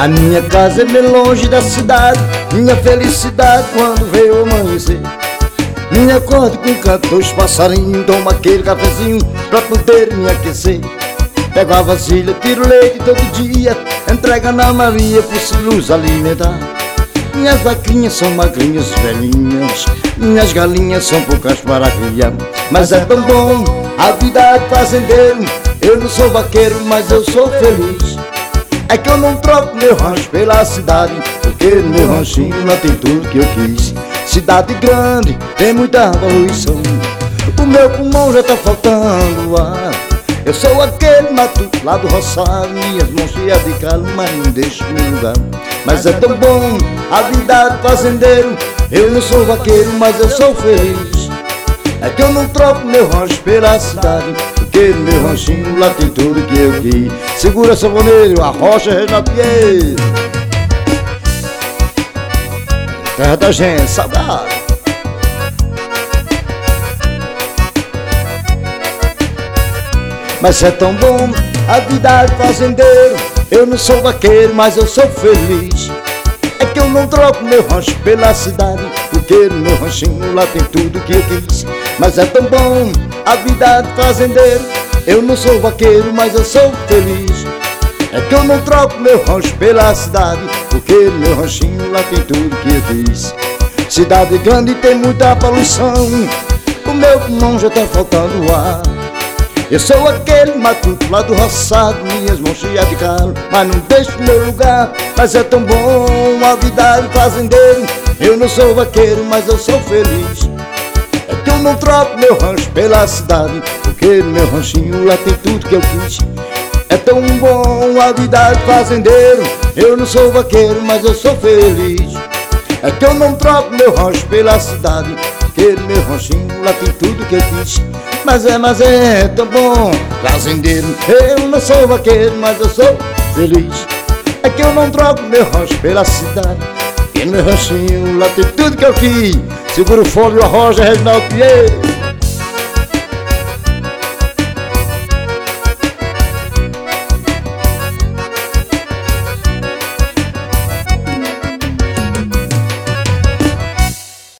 A minha casa é bem longe da cidade, minha felicidade quando veio amanhecer. Me acordo com o canto dos passarinhos, tomo aquele cafezinho pra poder me aquecer. Pego a vasilha, tiro leite todo dia, entrega na Maria pro Silus alimentar. Minhas vaquinhas são magrinhas, velhinhas, minhas galinhas são poucas para criar. Mas é tão bom a vida de fazendeiro. Eu não sou vaqueiro, mas eu sou feliz. É que eu não troco meu rancho pela cidade, porque no meu ranchinho lá tem tudo que eu quis. Cidade grande tem muita poluição, o meu pulmão já tá faltando ar. Eu sou aquele mato lá do roçado, minhas mãos cheias de calo, mas não deixo meu lugar. Mas é tão bom a vida de fazendeiro. Eu não sou vaqueiro, mas eu sou feliz. É que eu não troco meu rancho pela cidade, porque no meu ranchinho lá tem tudo que eu quis. Segura, sanfoneiro, a rocha Renato Pinheiro. Terra da gente, saudade. Mas é tão bom a vida de fazendeiro. Eu não sou vaqueiro, mas eu sou feliz. É que eu não troco meu rancho pela cidade, porque no meu ranchinho lá tem tudo que eu quis. Mas é tão bom a vida de fazendeiro. Eu não sou vaqueiro, mas eu sou feliz. É que eu não troco meu rancho pela cidade, porque no meu ranchinho lá tem tudo que eu quis. Cidade grande tem muita poluição, o meu pulmão já tá faltando ar. Eu sou aquele matuto lá do roçado, minhas mãos cheias de calo, mas não deixo meu lugar. Mas é tão bom a vida de fazendeiro. Eu não sou vaqueiro, mas eu sou feliz. É que eu não troco meu rancho pela cidade, porque no meu ranchinho lá tem tudo que eu quis. É tão bom a vida de fazendeiro. Eu não sou vaqueiro, mas eu sou feliz. É que eu não troco meu rancho pela cidade, porque no meu ranchinho lá tem tudo que eu quis. Mas é tão bom fazendeiro. Eu não sou vaqueiro, mas eu sou feliz. É que eu não troco meu rancho pela cidade, porque no meu ranchinho lá tem tudo que eu quis. Segura o fole, a rocha Reginaldo Pinheiro.